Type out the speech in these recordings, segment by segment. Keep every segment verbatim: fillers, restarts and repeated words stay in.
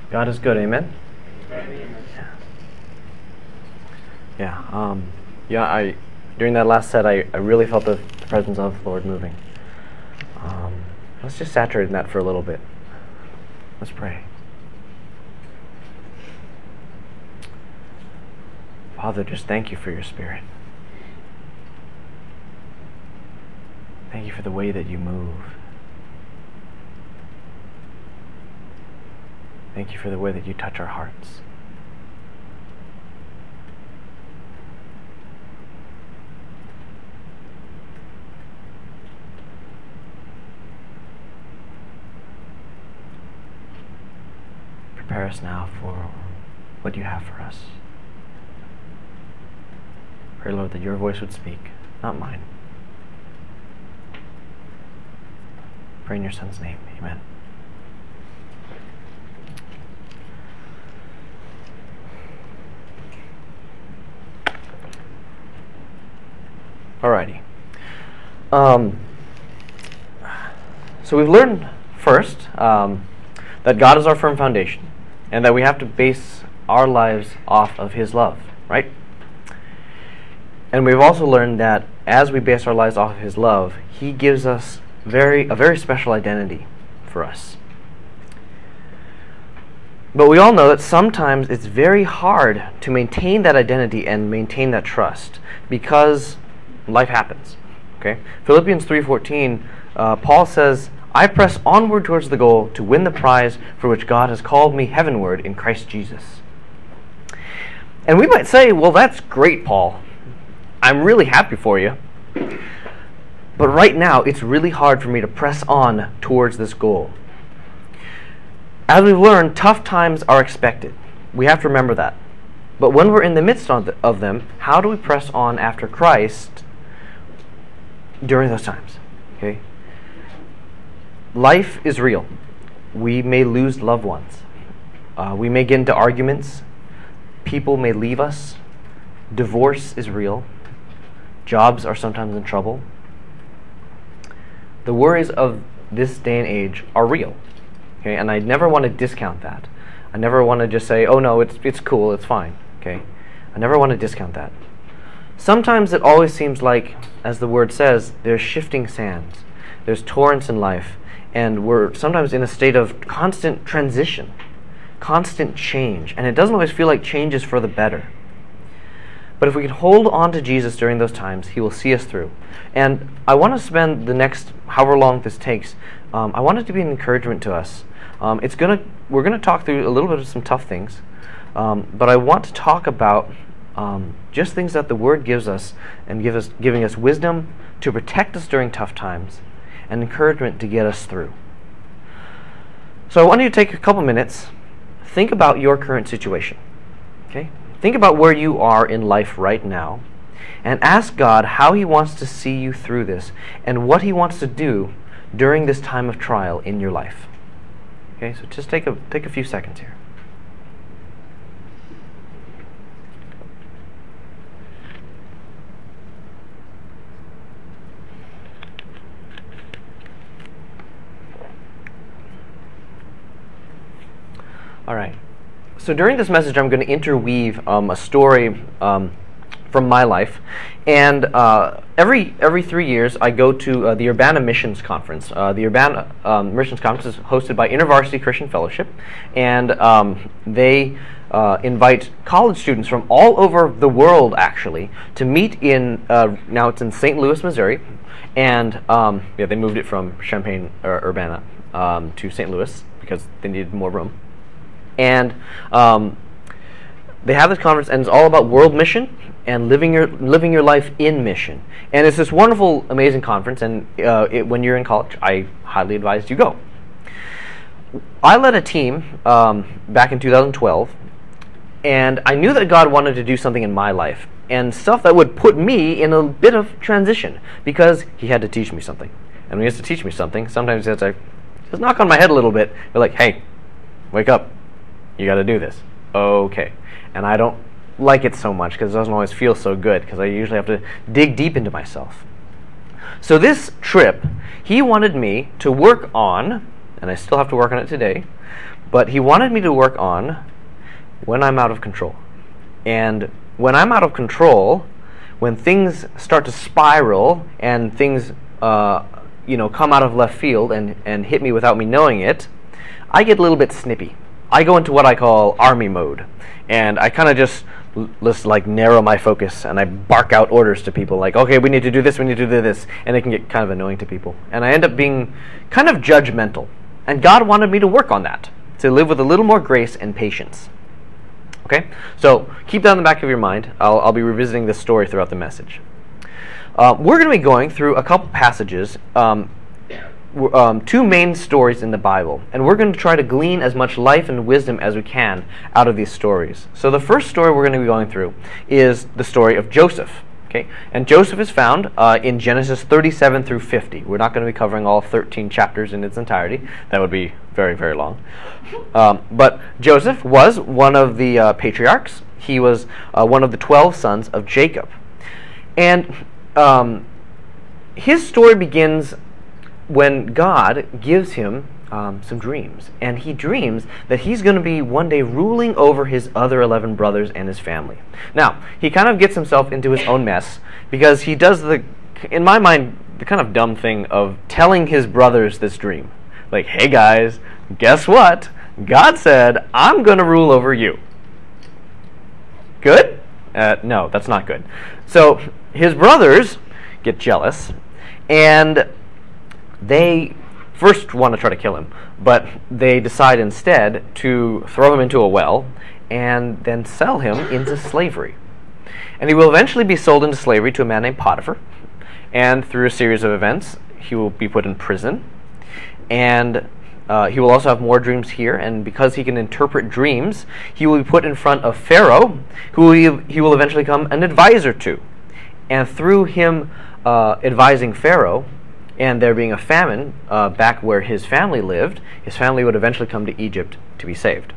God is good, amen? Yeah. Yeah, um, yeah, I, during that last set, I, I really felt the, the presence of the Lord moving. Um, let's just saturate in that for a little bit. Let's pray. Father, just thank you for your Spirit. Thank you for the way that you move. Thank you for the way that you touch our hearts. Prepare us now for what you have for us. Pray, Lord, that your voice would speak, not mine. Pray in your Son's name. Amen. Alrighty. Um, so we've learned first um, that God is our firm foundation, and that we have to base our lives off of His love, right? And we've also learned that as we base our lives off of His love, He gives us very a very special identity for us. But we all know that sometimes it's very hard to maintain that identity and maintain that trust because life happens. Okay? Philippians three fourteen, uh, Paul says, "I press onward towards the goal to win the prize for which God has called me heavenward in Christ Jesus." And we might say, well, that's great, Paul. I'm really happy for you. But right now, it's really hard for me to press on towards this goal. As we've learned, tough times are expected. We have to remember that. But when we're in the midst of, the, of them, how do we press on after Christ during those times? Okay? Life is real. We may lose loved ones. Uh, we may get into arguments. People may leave us. Divorce is real. Jobs are sometimes in trouble. The worries of this day and age are real. Okay? And I never want to discount that. I never want to just say, oh no, it's it's cool, it's fine. Okay? I never want to discount that. Sometimes it always seems like, as the word says, there's shifting sands. There's torrents in life. And we're sometimes in a state of constant transition, constant change. And it doesn't always feel like change is for the better. But if we can hold on to Jesus during those times, He will see us through. And I want to spend the next, however long this takes, um, I want it to be an encouragement to us. Um, it's gonna, we're going to talk through a little bit of some tough things, um, but I want to talk about um, just things that the Word gives us and give us, giving us wisdom to protect us during tough times and encouragement to get us through. So I want you to take a couple minutes, think about your current situation. Okay? Think about where you are in life right now and ask God how He wants to see you through this and what He wants to do during this time of trial in your life. Okay, so just take a take a few seconds here. All right. So during this message, I'm going to interweave um, a story um, from my life, and uh, every every three years I go to uh, the Urbana Missions Conference. Uh, the Urbana um, Missions Conference is hosted by InterVarsity Christian Fellowship, and um, they uh, invite college students from all over the world, actually, to meet in. Uh, now it's in Saint Louis, Missouri, and um, yeah, they moved it from Champaign or Urbana um, to Saint Louis because they needed more room. And um, they have this conference, and it's all about world mission and living your living your life in mission. And it's this wonderful, amazing conference. And uh, it, when you're in college, I highly advise you go. I led a team um, back in two thousand twelve, and I knew that God wanted to do something in my life and stuff that would put me in a bit of transition because He had to teach me something. And when He has to teach me something, sometimes He has to just knock on my head a little bit. They're like, "Hey, wake up. You got to do this." Okay. And I don't like it so much because it doesn't always feel so good because I usually have to dig deep into myself. So this trip, He wanted me to work on, and I still have to work on it today, but he wanted me to work on when I'm out of control. And when I'm out of control, when things start to spiral and things uh, you know, come out of left field and, and hit me without me knowing it, I get a little bit snippy. I go into what I call army mode, and I kind of just just like narrow my focus, and I bark out orders to people like, okay, we need to do this, we need to do this, and it can get kind of annoying to people. And I end up being kind of judgmental. And God wanted me to work on that, to live with a little more grace and patience. Okay? So keep that in the back of your mind. I'll, I'll be revisiting this story throughout the message. Uh, we're going to be going through a couple passages, um, um, two main stories in the Bible, and we're going to try to glean as much life and wisdom as we can out of these stories. So the first story we're going to be going through is the story of Joseph. Okay, and Joseph is found uh, in Genesis thirty-seven through fifty. We're not going to be covering all thirteen chapters in its entirety. That would be very, very long. Um, but Joseph was one of the uh, patriarchs. He was uh, one of the twelve sons of Jacob. And um, his story begins when God gives him um, some dreams. And he dreams that he's going to be one day ruling over his other eleven brothers and his family. Now, he kind of gets himself into his own mess because he does the, in my mind, the kind of dumb thing of telling his brothers this dream. Like, hey guys, guess what? God said, I'm going to rule over you. Good? Uh, no, that's not good. So his brothers get jealous, and they first want to try to kill him, but they decide instead to throw him into a well and then sell him into slavery. And he will eventually be sold into slavery to a man named Potiphar, and through a series of events, he will be put in prison, and uh, he will also have more dreams here, and because he can interpret dreams, he will be put in front of Pharaoh, who he, he will eventually become an advisor to. And through him uh, advising Pharaoh, and there being a famine uh, back where his family lived, his family would eventually come to Egypt to be saved.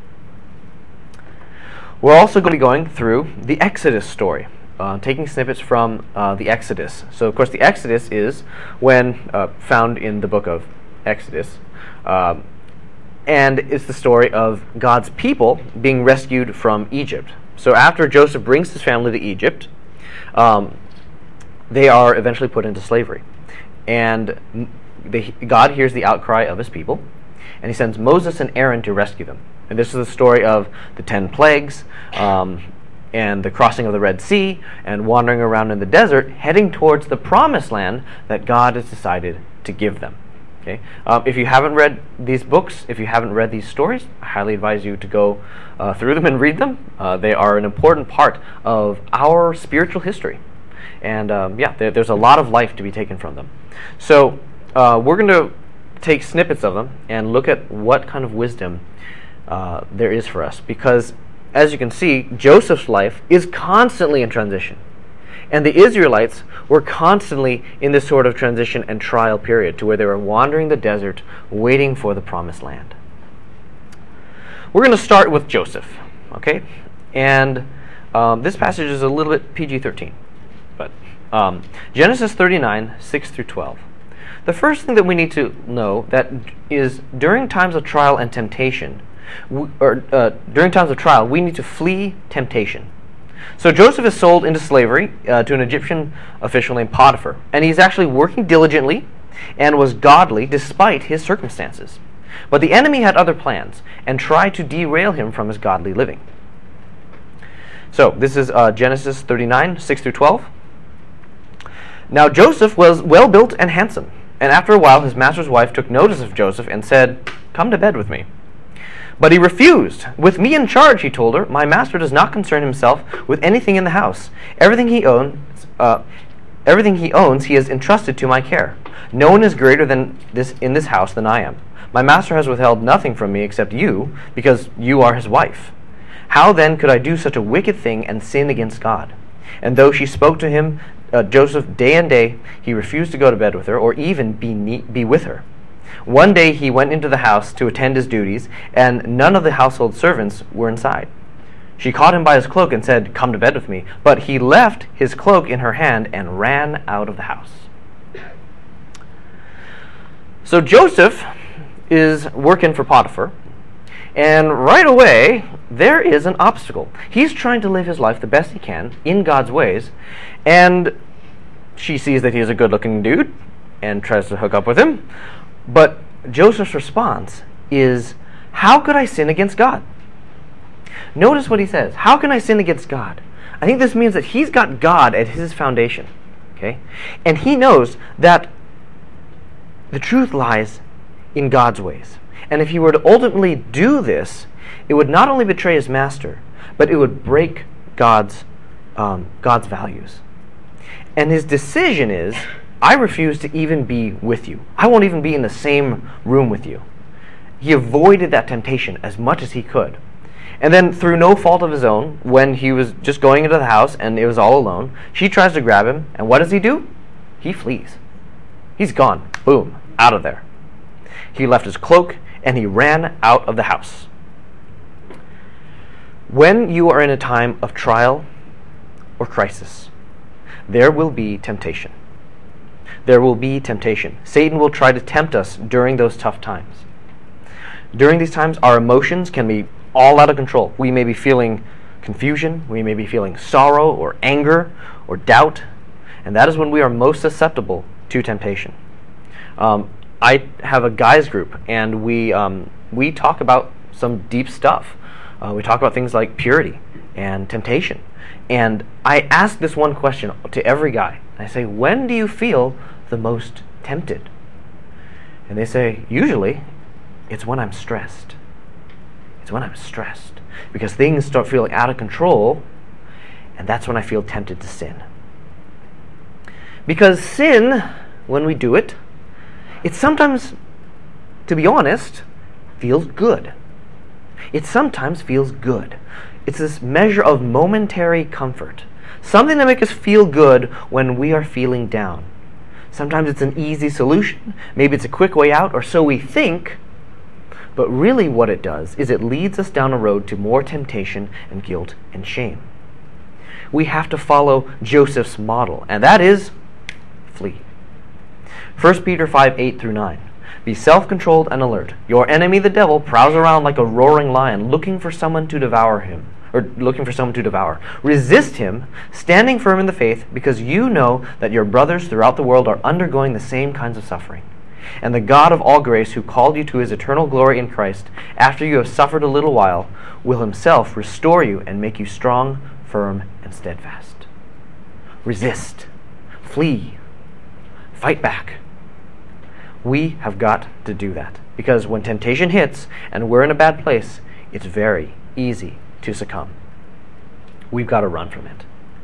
We're also going to be going through the Exodus story, uh, taking snippets from uh, the Exodus. So, of course, the Exodus is when uh, found in the book of Exodus, um, and it's the story of God's people being rescued from Egypt. So after Joseph brings his family to Egypt, um, they are eventually put into slavery. And they, God hears the outcry of his people, and he sends Moses and Aaron to rescue them. And this is the story of the ten plagues, um, and the crossing of the Red Sea, and wandering around in the desert, heading towards the promised land that God has decided to give them. Okay? Um, if you haven't read these books, if you haven't read these stories, I highly advise you to go uh, through them and read them. Uh, they are an important part of our spiritual history. And um, yeah, there, there's a lot of life to be taken from them. So uh, we're going to take snippets of them and look at what kind of wisdom uh, there is for us. Because as you can see, Joseph's life is constantly in transition. And the Israelites were constantly in this sort of transition and trial period to where they were wandering the desert waiting for the promised land. We're going to start with Joseph. Okay? And um, this passage is a little bit P G thirteen. But um, Genesis thirty-nine, six through twelve. The first thing that we need to know that is during times of trial and temptation, we, or uh, during times of trial, we need to flee temptation. So Joseph is sold into slavery uh, to an Egyptian official named Potiphar, and he's actually working diligently and was godly despite his circumstances. But the enemy had other plans and tried to derail him from his godly living. So this is uh, Genesis thirty-nine, six through twelve. Now Joseph was well built and handsome, and after a while his master's wife took notice of Joseph and said, "Come to bed with me." But he refused. "With me in charge," he told her, "my master does not concern himself with anything in the house. Everything he owns, uh, everything he owns, he has entrusted to my care. No one is greater than this in this house than I am. My master has withheld nothing from me except you, because you are his wife. How then could I do such a wicked thing and sin against God?" And though she spoke to him, uh, Joseph, day and day, he refused to go to bed with her or even be ne- be with her. One day he went into the house to attend his duties, and none of the household servants were inside. She caught him by his cloak and said, "Come to bed with me." But he left his cloak in her hand and ran out of the house. So Joseph is working for Potiphar, And right away, there is an obstacle. He's trying to live his life the best he can in God's ways, and she sees that he's a good-looking dude and tries to hook up with him. But Joseph's response is, how could I sin against God? Notice what he says. How can I sin against God? I think this means that he's got God at his foundation. Okay? And he knows that the truth lies in God's ways. And if he were to ultimately do this, it would not only betray his master, but it would break God's, um, God's values. And his decision is, I refuse to even be with you. I won't even be in the same room with you. He avoided that temptation as much as he could. And then, through no fault of his own, when he was just going into the house and it was all alone, she tries to grab him, and what does he do? He flees. He's gone. Boom. Out of there. He left his cloak, and he ran out of the house. When you are in a time of trial or crisis, there will be temptation. There will be temptation. Satan will try to tempt us during those tough times. During these times, our emotions can be all out of control. We may be feeling confusion, we may be feeling sorrow or anger or doubt, and that is when we are most susceptible to temptation. Um, I have a guys group, and we um, we talk about some deep stuff. Uh, we talk about things like purity and temptation. And I ask this one question to every guy. I say, when do you feel the most tempted? And they say, usually, it's when I'm stressed. It's when I'm stressed. Because things start feeling out of control, and that's when I feel tempted to sin. Because sin, when we do it, it sometimes, to be honest, feels good. It sometimes feels good. It's this measure of momentary comfort. Something to make us feel good when we are feeling down. Sometimes it's an easy solution. Maybe it's a quick way out, or so we think. But really what it does is it leads us down a road to more temptation and guilt and shame. We have to follow Joseph's model, and that is flee. First Peter five, eight through nine. Be self-controlled and alert. Your enemy, the devil, prowls around like a roaring lion, looking for someone to devour him, or looking for someone to devour. Resist him, standing firm in the faith, because you know that your brothers throughout the world are undergoing the same kinds of suffering. And the God of all grace, who called you to his eternal glory in Christ, after you have suffered a little while, will himself restore you and make you strong, firm, and steadfast. Resist. Flee. Fight back. We have got to do that, because when temptation hits and we're in a bad place, it's very easy to succumb. We've got to run from it.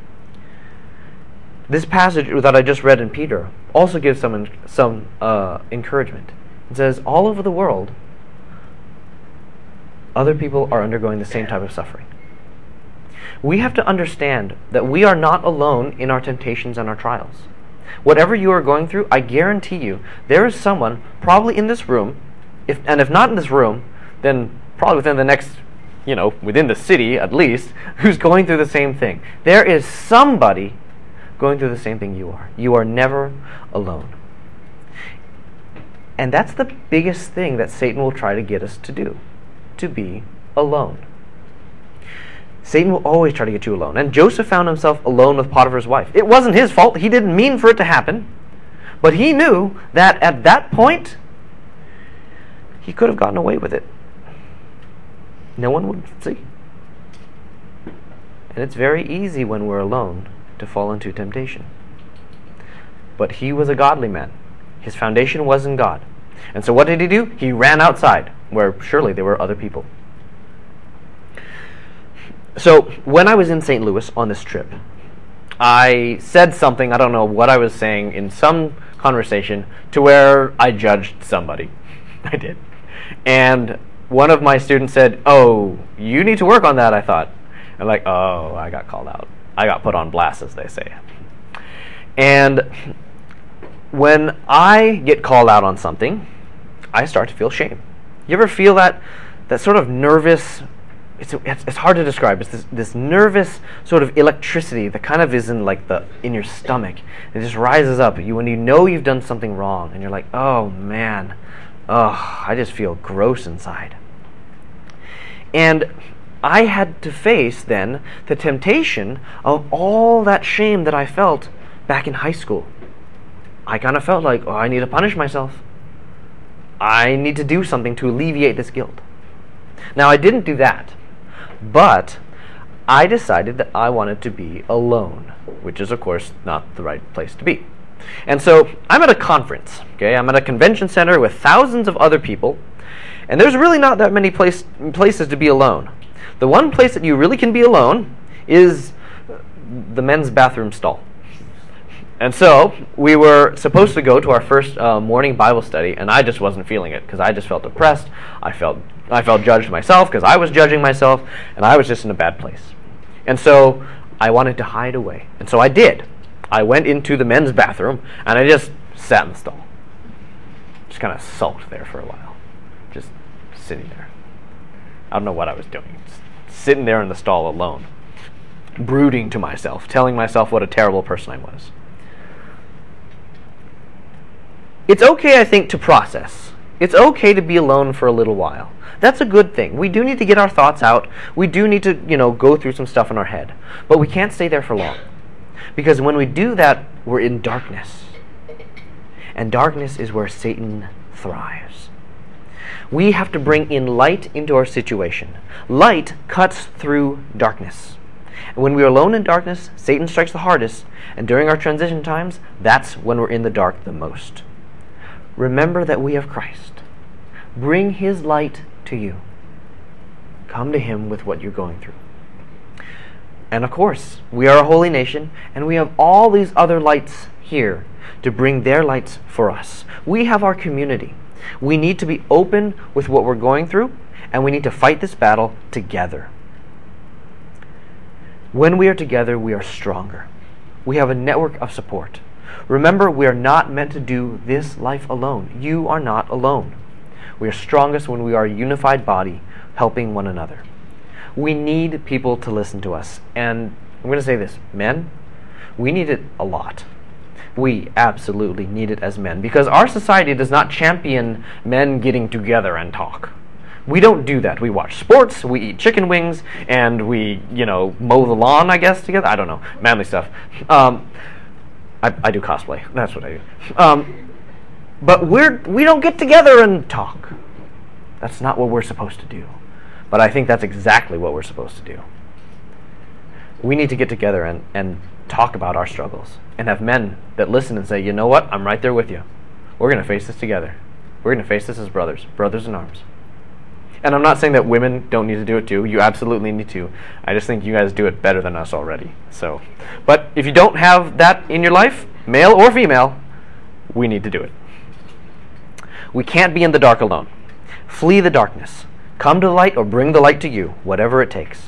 This passage that I just read in Peter also gives some some uh, encouragement. It says, all over the world, other people are undergoing the same type of suffering. We have to understand that we are not alone in our temptations and our trials. Whatever you are going through, I guarantee you, there is someone probably in this room, if and if not in this room, then probably within the next, you know, within the city at least, who's going through the same thing. There is somebody going through the same thing you are. You are never alone. And that's the biggest thing that Satan will try to get us to do, to be alone. Satan will always try to get you alone. And Joseph found himself alone with Potiphar's wife. It wasn't his fault. He didn't mean for it to happen. But he knew that at that point, he could have gotten away with it. No one would see. And it's very easy when we're alone to fall into temptation. But he was a godly man. His foundation was in God. And so what did he do? He ran outside, where surely there were other people. So when I was in Saint Louis on this trip, I said something, I don't know what I was saying, in some conversation to where I judged somebody. I did. And one of my students said, oh, you need to work on that, I thought. I'm like, oh, I got called out. I got put on blast, as they say. And when I get called out on something, I start to feel shame. You ever feel that, that sort of nervous, it's, it's, it's hard to describe, it's this, this nervous sort of electricity that kind of is in like the in your stomach. It just rises up you when you know you've done something wrong, and you're like, oh man, oh, I just feel gross inside. And I had to face then the temptation of all that shame that I felt back in high school. I kind of felt like, oh, I need to punish myself. I need to do something to alleviate this guilt. Now, I didn't do that, but I decided that I wanted to be alone, which is, of course, not the right place to be. And so I'm at a conference, okay? I'm at a convention center with thousands of other people, and there's really not that many place, places to be alone. The one place that you really can be alone is the men's bathroom stall. And so we were supposed to go to our first uh, morning Bible study, and I just wasn't feeling it because I just felt depressed. I felt I felt judged myself because I was judging myself, and I was just in a bad place. And so I wanted to hide away, and so I did. I went into the men's bathroom, and I just sat in the stall. Just kind of sulked there for a while, just sitting there. I don't know what I was doing, just sitting there in the stall alone, brooding to myself, telling myself what a terrible person I was. It's okay, I think, to process. It's okay to be alone for a little while. That's a good thing. We do need to get our thoughts out. We do need to, you know, go through some stuff in our head. But we can't stay there for long. Because when we do that, we're in darkness. And darkness is where Satan thrives. We have to bring in light into our situation. Light cuts through darkness. And when we are alone in darkness, Satan strikes the hardest. And during our transition times, that's when we're in the dark the most. Remember that we have Christ. Bring His light to you. Come to Him with what you're going through. And of course, we are a holy nation, and we have all these other lights here to bring their lights for us. We have our community. We need to be open with what we're going through, and we need to fight this battle together. When we are together, we are stronger. We have a network of support. Remember, we are not meant to do this life alone. You are not alone. We are strongest when we are a unified body, helping one another. We need people to listen to us. And I'm going to say this, men, we need it a lot. We absolutely need it as men, because our society does not champion men getting together and talk. We don't do that. We watch sports, we eat chicken wings, and we, you know, mow the lawn, I guess, together. I don't know. Manly stuff. Um, I, I do cosplay. That's what I do. Um, but we're, we don't get together and talk. That's not what we're supposed to do. But I think that's exactly what we're supposed to do. We need to get together and, and talk about our struggles. And have men that listen and say, you know what? I'm right there with you. We're going to face this together. We're going to face this as brothers. Brothers in arms. And I'm not saying that women don't need to do it too. You absolutely need to. I just think you guys do it better than us already. So, but if you don't have that in your life, male or female, we need to do it. We can't be in the dark alone. Flee the darkness. Come to the light or bring the light to you, whatever it takes.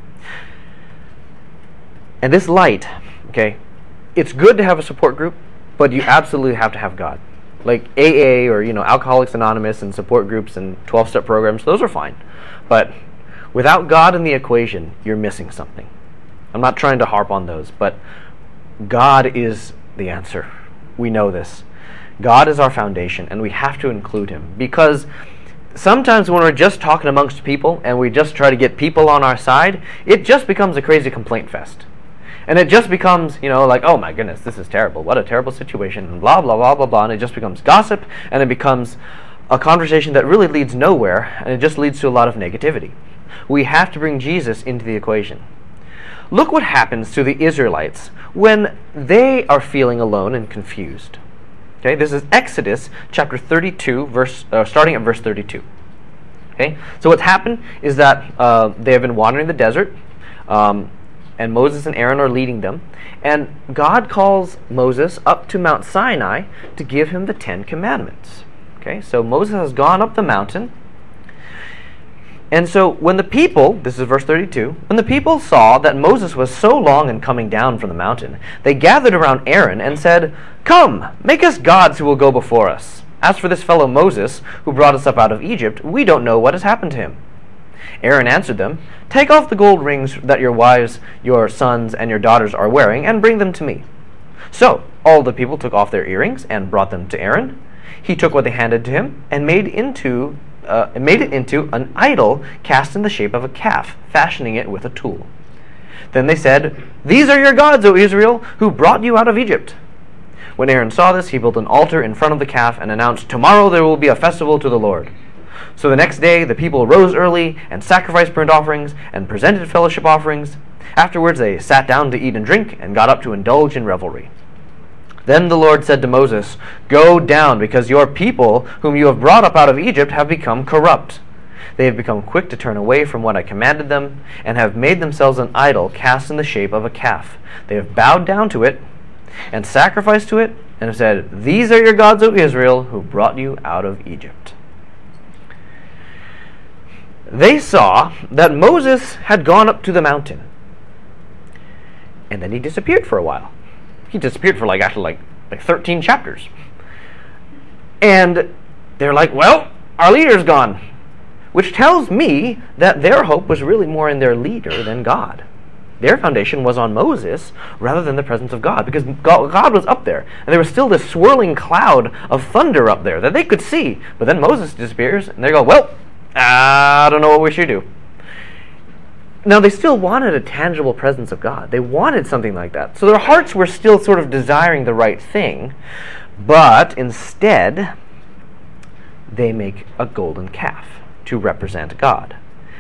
And this light, okay, it's good to have a support group, but you absolutely have to have God. Like A A or, you know, Alcoholics Anonymous and support groups and twelve-step programs, those are fine. But without God in the equation, you're missing something. I'm not trying to harp on those, but God is the answer. We know this. God is our foundation, and we have to include Him. Because sometimes when we're just talking amongst people and we just try to get people on our side, it just becomes a crazy complaint fest. And it just becomes, you know, like, oh my goodness, this is terrible. What a terrible situation, and blah, blah, blah, blah, blah. And it just becomes gossip, and it becomes a conversation that really leads nowhere, and it just leads to a lot of negativity. We have to bring Jesus into the equation. Look what happens to the Israelites when they are feeling alone and confused. Okay, this is Exodus chapter thirty-two, verse uh, starting at verse thirty-two. Okay, so what's happened is that uh, they have been wandering the desert. Um, And Moses and Aaron are leading them. And God calls Moses up to Mount Sinai to give him the Ten Commandments. Okay, so Moses has gone up the mountain. And so when the people, this is verse thirty-two, when the people saw that Moses was so long in coming down from the mountain, they gathered around Aaron and said, "Come, make us gods who will go before us. As for this fellow Moses, who brought us up out of Egypt, we don't know what has happened to him." Aaron answered them, "Take off the gold rings that your wives, your sons, and your daughters are wearing, and bring them to me." So all the people took off their earrings and brought them to Aaron. He took what they handed to him and made into uh, made it into an idol cast in the shape of a calf, fashioning it with a tool. Then they said, "These are your gods, O Israel, who brought you out of Egypt." When Aaron saw this, he built an altar in front of the calf and announced, "Tomorrow there will be a festival to the Lord." So the next day the people rose early and sacrificed burnt offerings and presented fellowship offerings. Afterwards they sat down to eat and drink and got up to indulge in revelry. Then the Lord said to Moses, "Go down, because your people, whom you have brought up out of Egypt, have become corrupt. They have become quick to turn away from what I commanded them, and have made themselves an idol cast in the shape of a calf. They have bowed down to it, and sacrificed to it, and have said, 'These are your gods, O Israel, who brought you out of Egypt.'" They saw that Moses had gone up to the mountain, and then he disappeared for a while. He disappeared for like actually like, like thirteen chapters. And they're like, "Well, our leader's gone," which tells me that their hope was really more in their leader than God. Their foundation was on Moses rather than the presence of God, because God was up there, and there was still this swirling cloud of thunder up there that they could see. But then Moses disappears, and they go, "Well, I don't know what we should do." Now, they still wanted a tangible presence of God. They wanted something like that. So their hearts were still sort of desiring the right thing, but instead, they make a golden calf to represent God.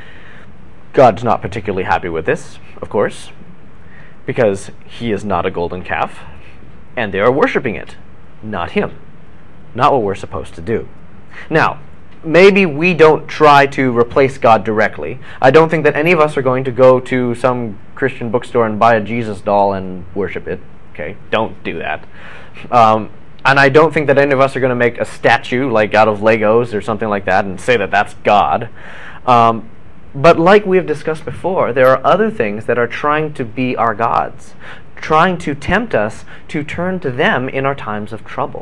God's not particularly happy with this, of course, because he is not a golden calf, and they are worshiping it, not him. Not what we're supposed to do. Now, maybe we don't try to replace God directly. I don't think that any of us are going to go to some Christian bookstore and buy a Jesus doll and worship it. Okay, don't do that. Um, and I don't think that any of us are going to make a statue like out of Legos or something like that and say that that's God. Um, but like we have discussed before, there are other things that are trying to be our gods, trying to tempt us to turn to them in our times of trouble.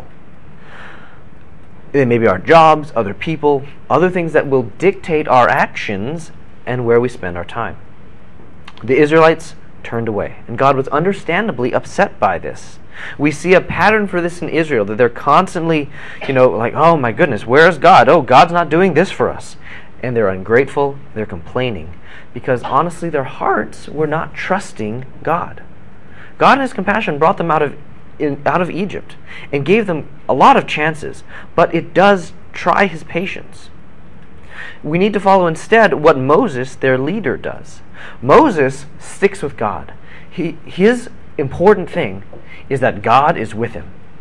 They may be our jobs, other people, other things that will dictate our actions and where we spend our time. The Israelites turned away, and God was understandably upset by this. We see a pattern for this in Israel, that they're constantly, you know, like, "Oh my goodness, where's God? Oh, God's not doing this for us." And they're ungrateful, they're complaining, because honestly their hearts were not trusting God. God in his compassion brought them out of In, out of Egypt and gave them a lot of chances, but it does try his patience. We need to follow instead what Moses, their leader, does. Moses sticks with God. He, his important thing is that God is with him.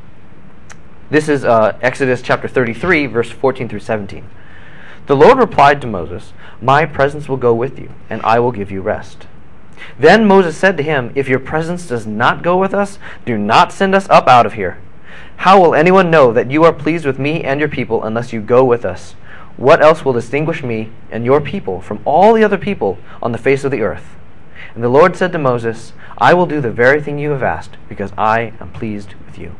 This is uh, Exodus chapter thirty-three, verse fourteen through seventeen. The Lord replied to Moses, "My presence will go with you, and I will give you rest." Then Moses said to him, "If your presence does not go with us, do not send us up out of here. How will anyone know that you are pleased with me and your people unless you go with us? What else will distinguish me and your people from all the other people on the face of the earth?" And the Lord said to Moses, "I will do the very thing you have asked, because I am pleased with you."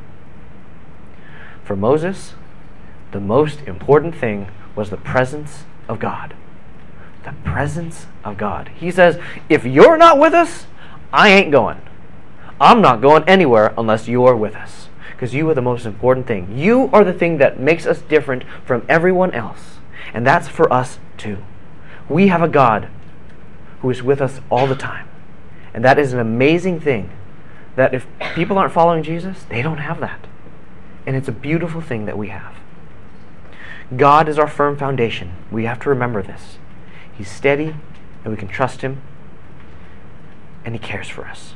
For Moses, the most important thing was the presence of God. The presence of God. He says, "If you're not with us, I ain't going. I'm not going anywhere unless you are with us, because you are the most important thing. You are the thing that makes us different from everyone else, and that's for us too. We have a God who is with us all the time, and that is an amazing thing, that if people aren't following Jesus, they don't have that, and it's a beautiful thing that we have. God is our firm foundation. We have to remember this. He's steady, and we can trust him, and he cares for us.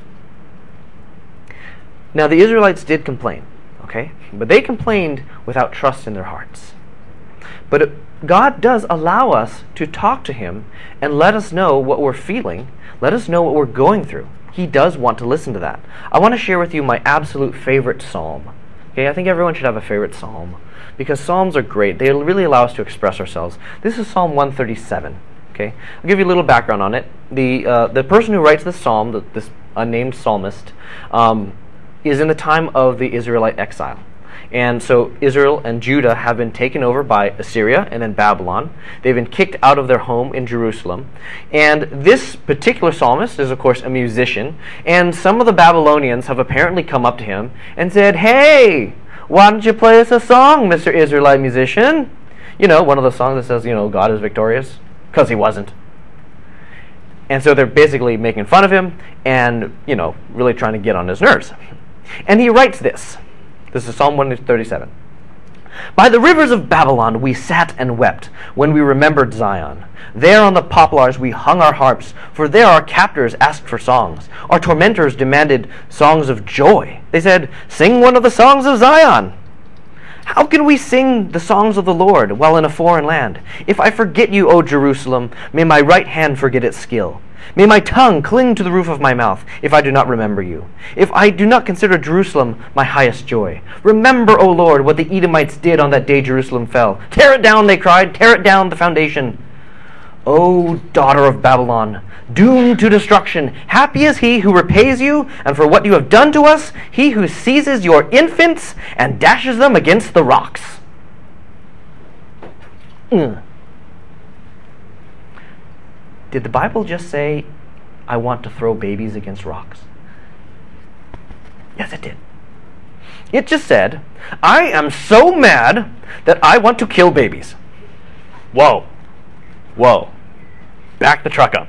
Now, the Israelites did complain, okay? But they complained without trust in their hearts. But it, God does allow us to talk to him and let us know what we're feeling, let us know what we're going through. He does want to listen to that. I want to share with you my absolute favorite psalm. Okay, I think everyone should have a favorite psalm, because psalms are great. They really allow us to express ourselves. This is Psalm one thirty-seven. Okay, I'll give you a little background on it. The uh, the person who writes this psalm, the, this unnamed psalmist, um, is in the time of the Israelite exile. And so Israel and Judah have been taken over by Assyria and then Babylon. They've been kicked out of their home in Jerusalem. And this particular psalmist is, of course, a musician. And some of the Babylonians have apparently come up to him and said, "Hey, why don't you play us a song, Mister Israelite musician? You know, one of those songs that says, you know, God is victorious, because he wasn't. And so they're basically making fun of him and, you know, really trying to get on his nerves. And he writes this. This is Psalm one thirty-seven. By the rivers of Babylon we sat and wept when we remembered Zion. There on the poplars we hung our harps, for there our captors asked for songs. Our tormentors demanded songs of joy. They said, "Sing one of the songs of Zion." How can we sing the songs of the Lord while in a foreign land? If I forget you, O Jerusalem, may my right hand forget its skill. May my tongue cling to the roof of my mouth if I do not remember you. If I do not consider Jerusalem my highest joy. Remember, O Lord, what the Edomites did on that day Jerusalem fell. Tear it down, they cried, tear it down, the foundation. O daughter of Babylon, doomed to destruction, happy is he who repays you, and for what you have done to us, he who seizes your infants and dashes them against the rocks. Mm. Did the Bible just say, I want to throw babies against rocks? Yes, it did. It just said, I am so mad that I want to kill babies. Whoa. Whoa. Back the truck up.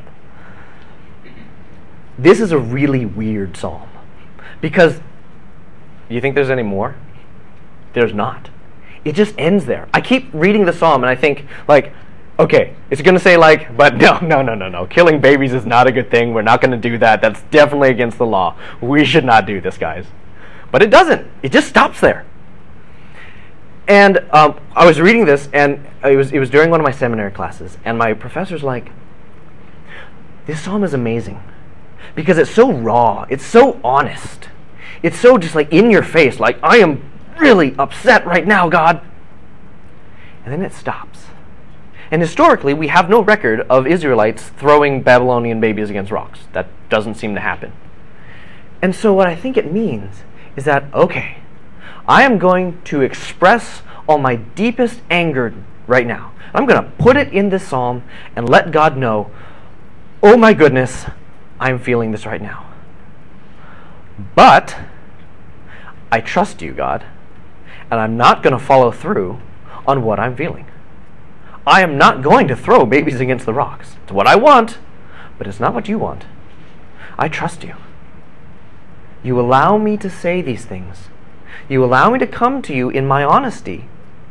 This is a really weird psalm. Because, you think there's any more? There's not. It just ends there. I keep reading the psalm and I think, like, okay, it's going to say like, but no, no, no, no, no. Killing babies is not a good thing. We're not going to do that. That's definitely against the law. We should not do this, guys. But it doesn't. It just stops there. And um, I was reading this, and it was, it was during one of my seminary classes, and my professor's like, this psalm is amazing because it's so raw. It's so honest. It's so just like in your face, like, I am really upset right now, God. And then it stops. And historically, we have no record of Israelites throwing Babylonian babies against rocks. That doesn't seem to happen. And so what I think it means is that, okay, I am going to express all my deepest anger right now. I'm going to put it in this psalm and let God know, oh my goodness, I'm feeling this right now. But I trust you, God, and I'm not going to follow through on what I'm feeling. I am not going to throw babies against the rocks. It's what I want, but it's not what you want. I trust you. You allow me to say these things. You allow me to come to you in my honesty.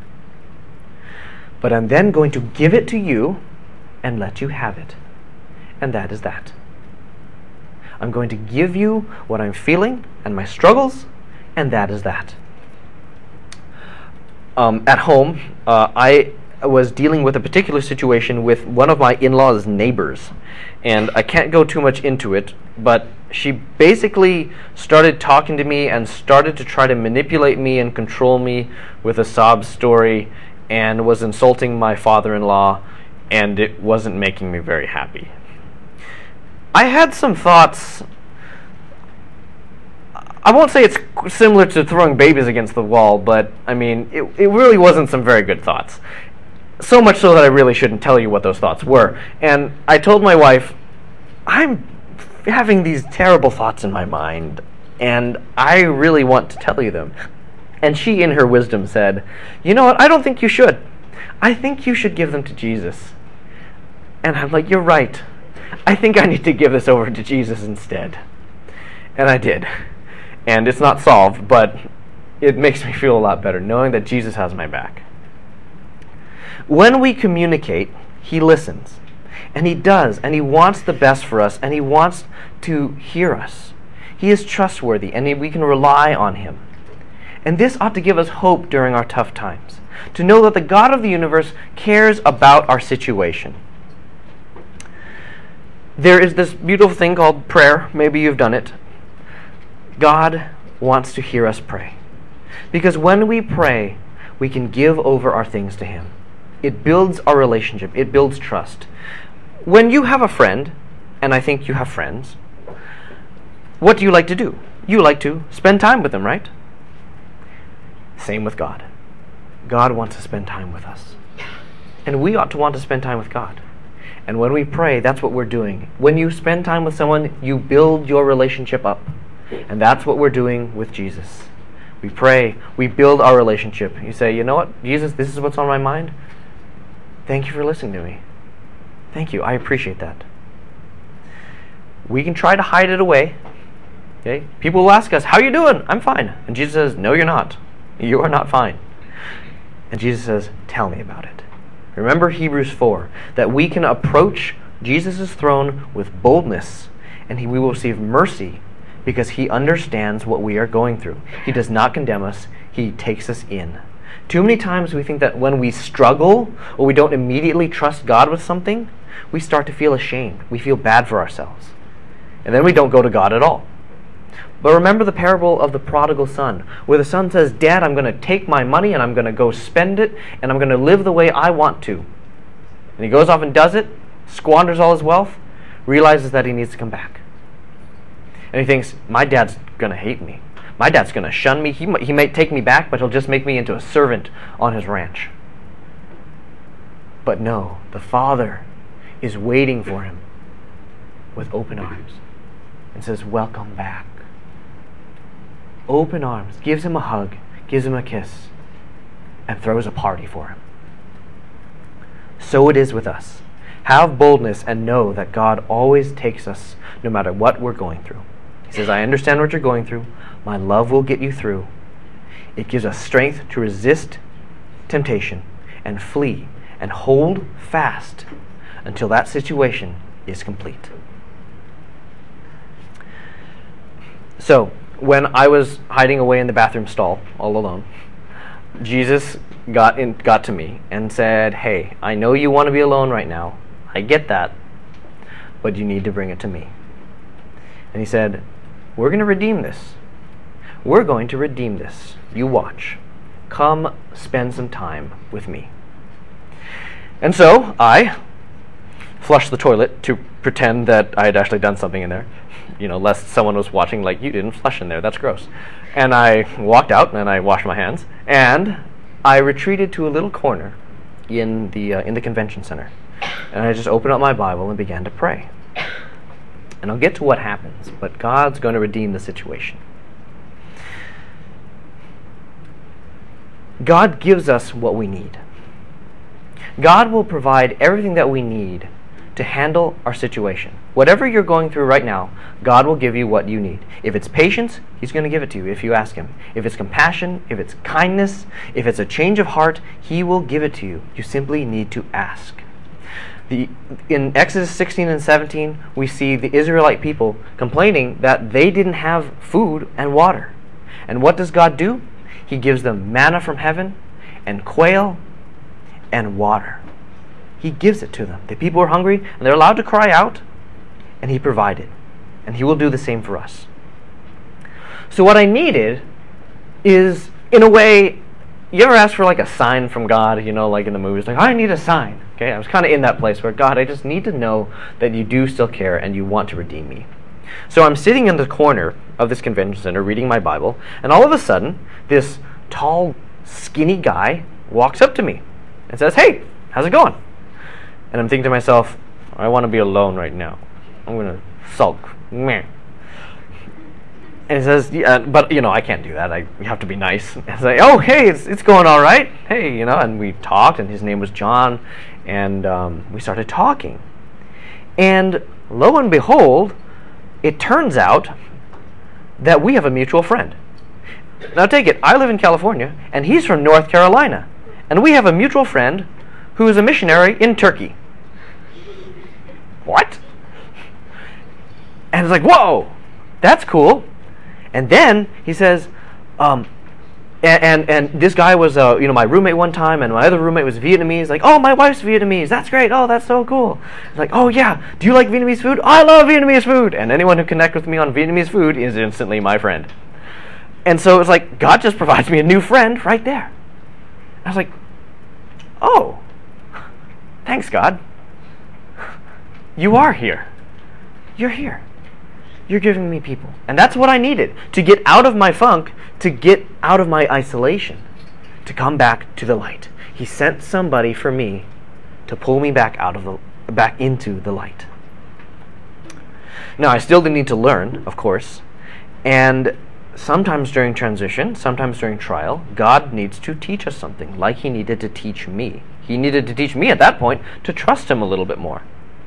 But I'm then going to give it to you and let you have it. And that is that. I'm going to give you what I'm feeling and my struggles, and that is that. Um, at home, uh, I was dealing with a particular situation with one of my in-laws' neighbors. And I can't go too much into it, but she basically started talking to me and started to try to manipulate me and control me with a sob story and was insulting my father-in-law, and it wasn't making me very happy. I had some thoughts. I won't say it's similar to throwing babies against the wall, but I mean, it, it really wasn't some very good thoughts. So much so that I really shouldn't tell you what those thoughts were. And I told my wife, I'm having these terrible thoughts in my mind, and I really want to tell you them. And she, in her wisdom, said, you know what, I don't think you should. I think you should give them to Jesus. And I'm like, you're right. I think I need to give this over to Jesus instead. And I did. And it's not solved, but it makes me feel a lot better, knowing that Jesus has my back. When we communicate, he listens. And he does, and he wants the best for us, and he wants to hear us. He is trustworthy, and we can rely on him. And this ought to give us hope during our tough times, to know that the God of the universe cares about our situation. There is this beautiful thing called prayer. Maybe you've done it. God wants to hear us pray. Because when we pray, we can give over our things to him. It builds our relationship. It builds trust. When you have a friend, and I think you have friends, what do you like to do? You like to spend time with them, right? Same with God. God wants to spend time with us. And we ought to want to spend time with God. And when we pray, that's what we're doing. When you spend time with someone, you build your relationship up. And that's what we're doing with Jesus. We pray, we build our relationship. You say, you know what, Jesus, this is what's on my mind. Thank you for listening to me. Thank you. I appreciate that. We can try to hide it away. Okay? People will ask us, how are you doing? I'm fine. And Jesus says, no, you're not. You are not fine. And Jesus says, tell me about it. Remember Hebrews four, that we can approach Jesus' throne with boldness, and he, we will receive mercy because he understands what we are going through. He does not condemn us. He takes us in. Too many times we think that when we struggle or we don't immediately trust God with something, we start to feel ashamed. We feel bad for ourselves. And then we don't go to God at all. But remember the parable of the prodigal son, where the son says, Dad, I'm going to take my money and I'm going to go spend it and I'm going to live the way I want to. And he goes off and does it, squanders all his wealth, realizes that he needs to come back. And he thinks, my dad's going to hate me. My dad's going to shun me. He might, he might take me back, but he'll just make me into a servant on his ranch. But no, the father is waiting for him with open arms and says, welcome back. Open arms, gives him a hug, gives him a kiss, and throws a party for him. So it is with us. Have boldness and know that God always takes us no matter what we're going through. He says, I understand what you're going through. My love will get you through. It gives us strength to resist temptation and flee and hold fast until that situation is complete. So, when I was hiding away in the bathroom stall all alone, Jesus got in, got to me and said, hey, I know you want to be alone right now. I get that. But you need to bring it to me. And he said, we're going to redeem this. We're going to redeem this. You watch. Come spend some time with me. And so I flushed the toilet to pretend that I had actually done something in there. You know, lest someone was watching like, you didn't flush in there, that's gross. And I walked out and I washed my hands. And I retreated to a little corner in the, uh, in the convention center. And I just opened up my Bible and began to pray. And I'll get to what happens, but God's going to redeem the situation. God gives us what we need. God will provide everything that we need to handle our situation. Whatever you're going through right now, God will give you what you need. If it's patience, He's going to give it to you if you ask Him. If it's compassion, if it's kindness, if it's a change of heart, He will give it to you. You simply need to ask. The, in Exodus sixteen and seventeen, we see the Israelite people complaining that they didn't have food and water. And what does God do? He gives them manna from heaven and quail and water. He gives it to them. The people are hungry and they're allowed to cry out, and He provided. And He will do the same for us. So what I needed is, in a way, you ever ask for like a sign from God, you know, like in the movies, like, I need a sign. Okay, I was kind of in that place where, God, I just need to know that you do still care and you want to redeem me. So I'm sitting in the corner of this convention center reading my Bible, and all of a sudden, this tall, skinny guy walks up to me and says, hey, how's it going? And I'm thinking to myself, I want to be alone right now. I'm going to sulk. Meh. And he says, yeah, but, you know, I can't do that. I you have to be nice. And I say, oh, hey, it's it's going all right. Hey, you know, and we talked, and his name was John, and um, we started talking. And lo and behold, it turns out that we have a mutual friend. Now take it, I live in California, and he's from North Carolina. And we have a mutual friend who is a missionary in Turkey. What? And it's like, whoa, that's cool. And then he says, um, and, and and this guy was, uh, you know, my roommate one time, and my other roommate was Vietnamese. Like, oh, my wife's Vietnamese. That's great. Oh, that's so cool. It's like, oh yeah, do you like Vietnamese food? I love Vietnamese food. And anyone who connects with me on Vietnamese food is instantly my friend. And so it's like God just provides me a new friend right there. I was like, oh, thanks, God. You are here. You're here. You're giving me people. And that's what I needed to get out of my funk, to get out of my isolation, to come back to the light. He sent somebody for me to pull me back out of the back into the light. Now, I still need to learn, of course, and sometimes during transition, sometimes during trial, God needs to teach us something, like he needed to teach me. He needed to teach me at that point to trust him a little bit more.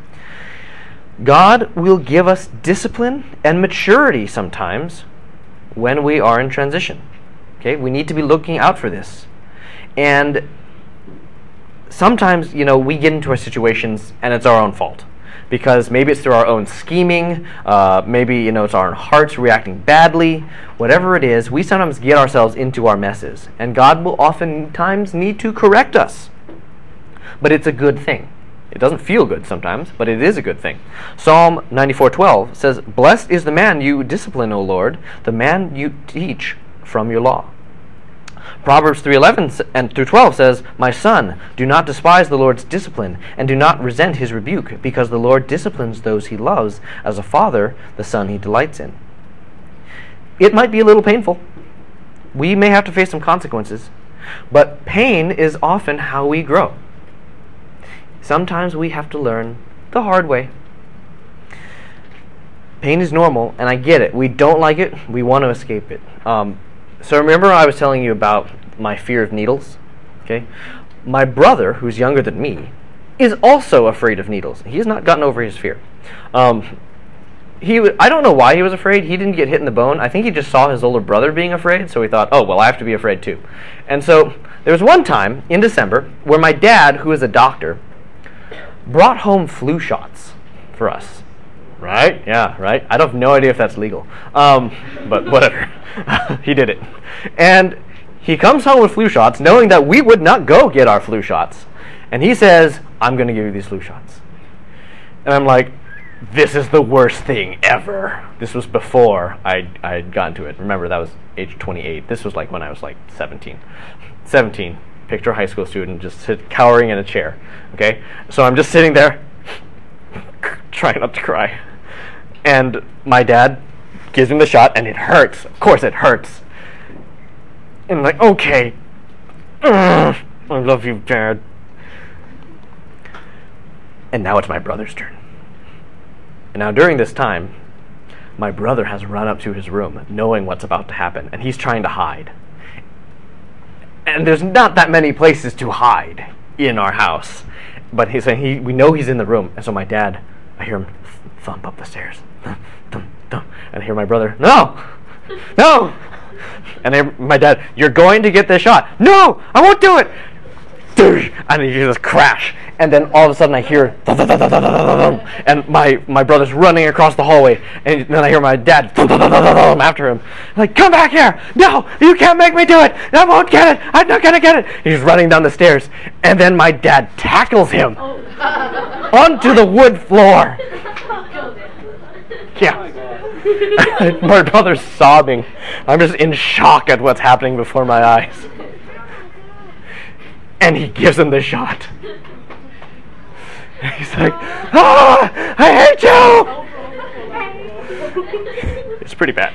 God will give us discipline and maturity sometimes when we are in transition. Okay, we need to be looking out for this. And sometimes, you know, we get into our situations and it's our own fault. Because maybe it's through our own scheming, uh, maybe, you know, it's our own hearts reacting badly. Whatever it is, we sometimes get ourselves into our messes. And God will oftentimes need to correct us. But it's a good thing. It doesn't feel good sometimes, but it is a good thing. Psalm ninety-four twelve says, "Blessed is the man you discipline, O Lord, the man you teach from your law." Proverbs three eleven and through twelve says, "My son, do not despise the Lord's discipline, and do not resent his rebuke, because the Lord disciplines those he loves, as a father the son he delights in." It might be a little painful. We may have to face some consequences, but pain is often how we grow. Sometimes we have to learn the hard way. Pain is normal, and I get it. We don't like it. We want to escape it. Um, so remember I was telling you about my fear of needles? Okay, my brother, who's younger than me, is also afraid of needles. He has not gotten over his fear. Um, he, w- I don't know why he was afraid. He didn't get hit in the bone. I think he just saw his older brother being afraid, so he thought, oh, well, I have to be afraid too. And so there was one time in December where my dad, who is a doctor, brought home flu shots for us. Right? Yeah, right? I don't have no idea if that's legal. Um, but whatever. He did it. And he comes home with flu shots, knowing that we would not go get our flu shots. And he says, "I'm going to give you these flu shots." And I'm like, this is the worst thing ever. This was before I I had gotten to it. Remember, that was age twenty-eight. This was like when I was like seventeen. seventeen. Picture a high school student just sit, cowering in a chair. Okay? So I'm just sitting there, trying not to cry. And my dad gives him the shot, and it hurts. Of course it hurts. And I'm like, okay. Ugh, I love you, Dad. And now it's my brother's turn. And now during this time, my brother has run up to his room, knowing what's about to happen, and he's trying to hide. And there's not that many places to hide in our house. But he's saying he we know he's in the room. And so my dad, I hear him thump up the stairs. Thump, thump, thump. And I hear my brother, "No! No!" And then my dad, "You're going to get this shot." "No! I won't do it!" And you hear this crash. And then all of a sudden I hear thump, thump, thump, thump, thump, thump, thump, and my, my brother's running across the hallway. And then I hear my dad thump, thump, thump, thump, thump, after him. I'm like, "Come back here! No! You can't make me do it! I won't get it! I'm not gonna get it!" He's running down the stairs. And then my dad tackles him onto the wood floor. Yeah. My brother's sobbing. I'm just in shock at what's happening before my eyes. And he gives him the shot. He's like, "Ah, I hate you!" It's pretty bad.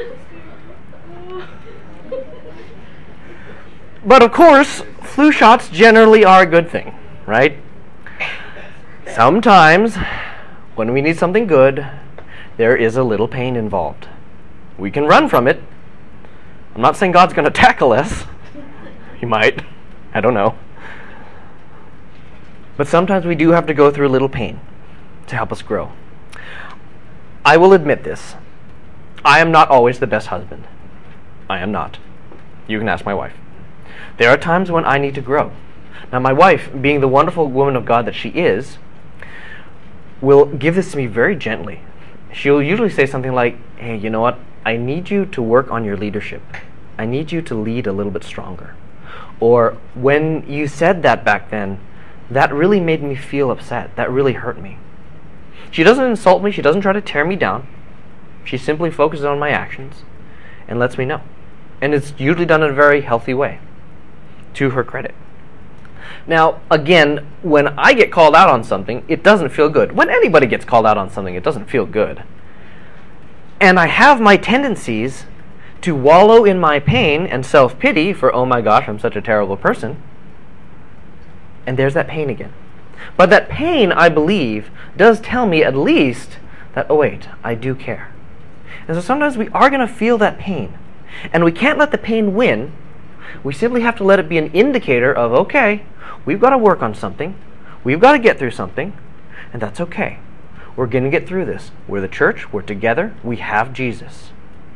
But of course, flu shots generally are a good thing, right? Sometimes, when we need something good, there is a little pain involved. We can run from it. I'm not saying God's going to tackle us. He might. I don't know. But sometimes we do have to go through a little pain to help us grow. I will admit this. I am not always the best husband. I am not. You can ask my wife. There are times when I need to grow. Now, my wife, being the wonderful woman of God that she is, will give this to me very gently. She'll usually say something like, "Hey, you know what? I need you to work on your leadership. I need you to lead a little bit stronger." Or, "When you said that back then, that really made me feel upset. That really hurt me." She doesn't insult me. She doesn't try to tear me down. She simply focuses on my actions and lets me know. And it's usually done in a very healthy way, to her credit. Now, again, when I get called out on something, it doesn't feel good. When anybody gets called out on something, it doesn't feel good. And I have my tendencies to wallow in my pain and self-pity for, "Oh my gosh, I'm such a terrible person." And there's that pain again. But that pain, I believe, does tell me at least that, oh wait, I do care. And so sometimes we are going to feel that pain. And we can't let the pain win. We simply have to let it be an indicator of, okay, we've got to work on something. We've got to get through something. And that's okay. We're going to get through this. We're the church. We're together. We have Jesus.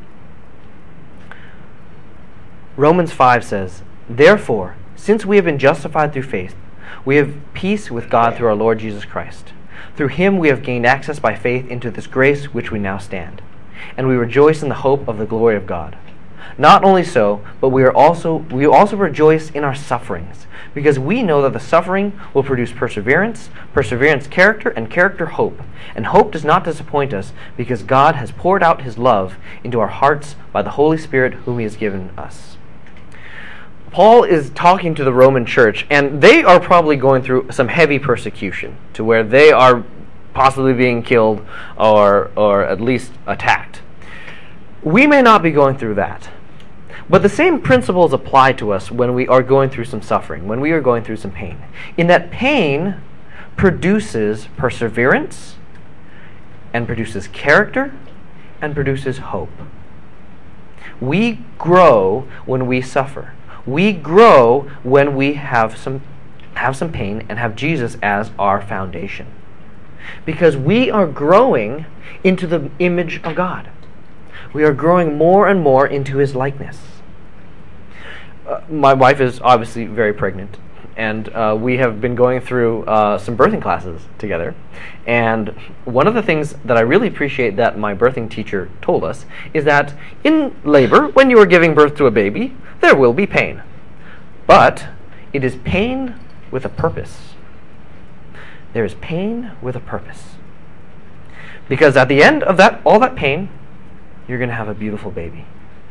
Romans five says, "Therefore, since we have been justified through faith, we have peace with God through our Lord Jesus Christ. Through him we have gained access by faith into this grace which we now stand. And we rejoice in the hope of the glory of God. Not only so, but we are also we also rejoice in our sufferings, because we know that the suffering will produce perseverance, perseverance character, and character hope. And hope does not disappoint us, because God has poured out his love into our hearts by the Holy Spirit whom he has given us." Paul is talking to the Roman church, and they are probably going through some heavy persecution, to where they are possibly being killed or or at least attacked. We may not be going through that. But the same principles apply to us when we are going through some suffering, when we are going through some pain. In that pain produces perseverance, and produces character, and produces hope. We grow when we suffer. We grow when we have some have some pain and have Jesus as our foundation. Because we are growing into the image of God. We are growing more and more into his likeness. Uh, my wife is obviously very pregnant, and uh, we have been going through uh, some birthing classes together. And one of the things that I really appreciate that my birthing teacher told us is that in labor, when you are giving birth to a baby, there will be pain. But it is pain with a purpose. There is pain with a purpose. Because at the end of that, all that pain, you're going to have a beautiful baby.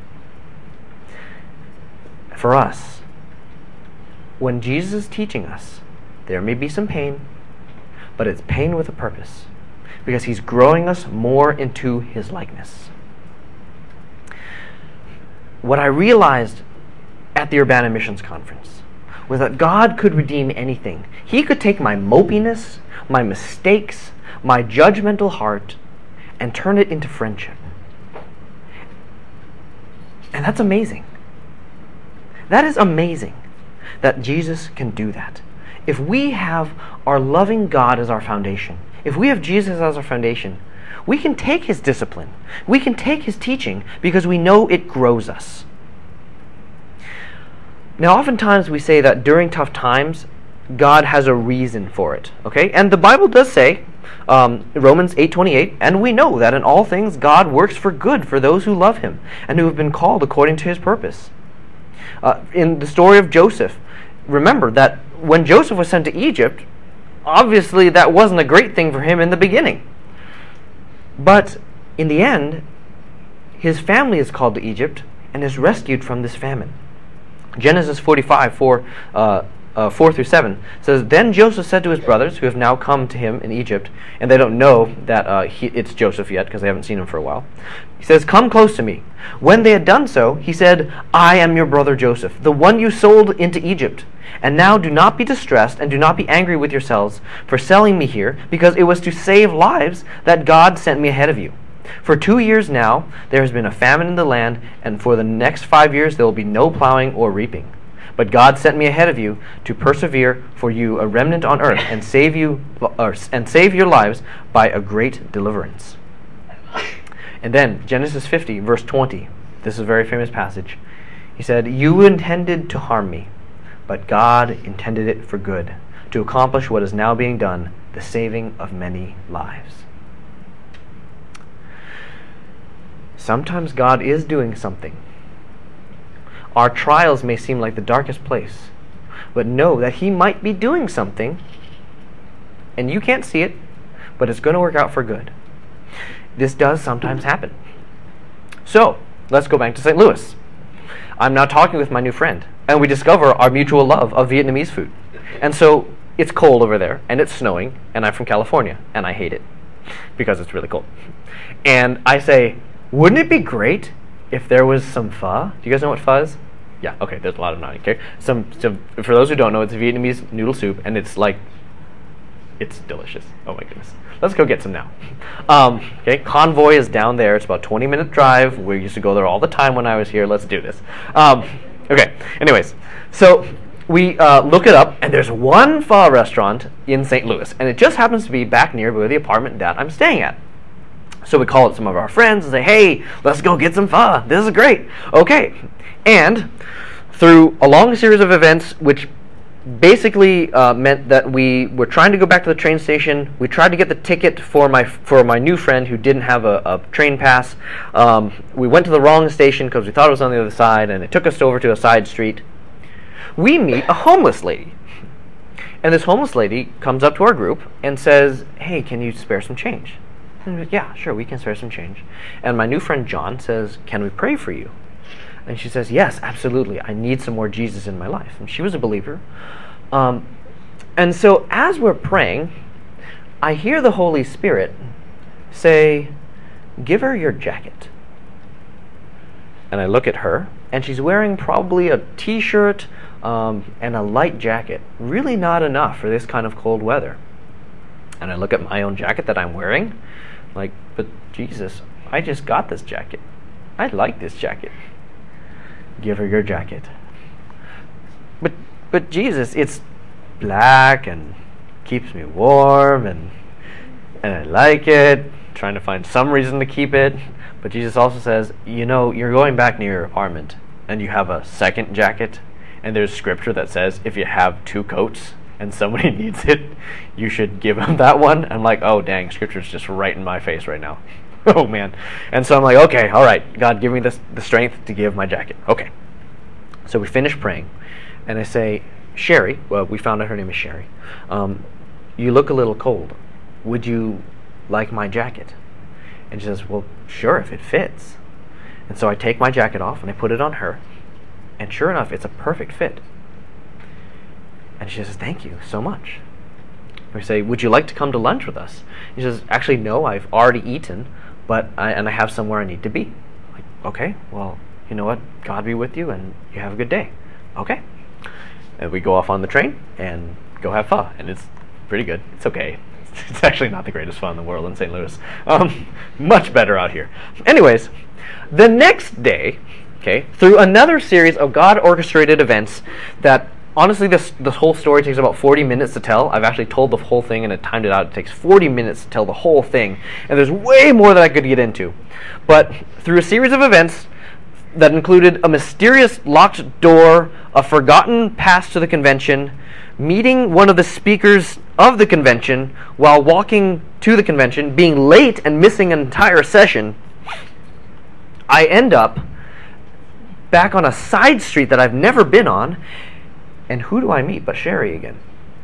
For us, when Jesus is teaching us, there may be some pain, but it's pain with a purpose, because he's growing us more into his likeness. What I realized at the Urbana Missions Conference was that God could redeem anything. He could take my mopiness, my mistakes, my judgmental heart, and turn it into friendship. And that's amazing. That is amazing that Jesus can do that. If we have our loving God as our foundation, if we have Jesus as our foundation, we can take his discipline, we can take his teaching, because we know it grows us. Now, oftentimes we say that during tough times, God has a reason for it. Okay, and the Bible does say, um, Romans eight twenty-eight, "And we know that in all things God works for good for those who love him and who have been called according to his purpose." Uh, in the story of Joseph, remember that when Joseph was sent to Egypt, obviously that wasn't a great thing for him in the beginning. But in the end, his family is called to Egypt and is rescued from this famine. Genesis forty-five, four, uh, uh, four through seven says, "Then Joseph said to his brothers, who have now come to him in Egypt," and they don't know that uh, he, it's Joseph yet, because they haven't seen him for a while. He says, "Come close to me." When they had done so, he said, "I am your brother Joseph, the one you sold into Egypt. And now do not be distressed, and do not be angry with yourselves for selling me here, because it was to save lives that God sent me ahead of you. For two years now there has been a famine in the land, and for the next five years there will be no plowing or reaping. But God sent me ahead of you to persevere for you a remnant on earth, and save you or, and save your lives by a great deliverance." And then Genesis fifty, verse twenty. This is a very famous passage. He said, "You intended to harm me, but God intended it for good, to accomplish what is now being done, the saving of many lives." Sometimes God is doing something. Our trials may seem like the darkest place, but know that he might be doing something, and you can't see it, but it's going to work out for good. This does sometimes happen. So, let's go back to Saint Louis. I'm now talking with my new friend, and we discover our mutual love of Vietnamese food. And so, it's cold over there, and it's snowing, and I'm from California, and I hate it, because it's really cold. And I say, wouldn't it be great if there was some pho? Do you guys know what pho is? Yeah, okay, there's a lot of nodding. Okay, some, some, for those who don't know, it's Vietnamese noodle soup, and it's like, It's delicious. Oh my goodness. Let's go get some now. Um, okay, Convoy is down there. It's about a twenty minute drive. We used to go there all the time when I was here. Let's do this. Um, okay, anyways. So we uh, look it up, and there's one pho restaurant in Saint Louis, and it just happens to be back near where the apartment that I'm staying at. So we call up some of our friends and say, hey, let's go get some pho. This is great. Okay. And through a long series of events, which basically uh, meant that we were trying to go back to the train station. We tried to get the ticket for my for my new friend who didn't have a, a train pass. Um, we went to the wrong station because we thought it was on the other side, and it took us over to a side street. We meet a homeless lady. And this homeless lady comes up to our group and says, hey, can you spare some change? And we're like, yeah, sure, we can spare some change. And my new friend John says, can we pray for you? And she says, yes, absolutely. I need some more Jesus in my life. And she was a believer. Um, and so as we're praying, I hear the Holy Spirit say, give her your jacket. And I look at her, and she's wearing probably a t-shirt um, and a light jacket. Really not enough for this kind of cold weather. And I look at my own jacket that I'm wearing, like, but Jesus, I just got this jacket. I like this jacket. Give her your jacket. But but Jesus, it's black and keeps me warm, and and I like it. Trying to find some reason to keep it. But Jesus also says, you know, you're going back near your apartment and you have a second jacket, and there's scripture that says if you have two coats and somebody needs it, you should give them that one. I'm like, oh dang, scripture's just right in my face right now. Oh man. And so I'm like, okay, all right, God, give me this, the strength to give my jacket. Okay. So we finish praying, and I say, Sherry, well, we found out her name is Sherry, um, you look a little cold. Would you like my jacket? And she says, well, sure, if it fits. And so I take my jacket off and I put it on her, and sure enough, it's a perfect fit. And she says, thank you so much. And we say, would you like to come to lunch with us? He says, actually, no, I've already eaten, but I, and I have somewhere I need to be. I'm like, okay, well, you know what? God be with you, and you have a good day. Okay. And we go off on the train and go have pho, and it's pretty good. It's okay. It's actually not the greatest fun in the world in Saint Louis. Um, much better out here. Anyways, the next day, okay, through another series of God-orchestrated events that, honestly, this this whole story takes about forty minutes to tell. I've actually told the whole thing and I timed it out. It takes forty minutes to tell the whole thing, and there's way more that I could get into. But through a series of events that included a mysterious locked door, a forgotten pass to the convention, meeting one of the speakers of the convention while walking to the convention, being late and missing an entire session, I end up back on a side street that I've never been on, and who do I meet but Sherry again?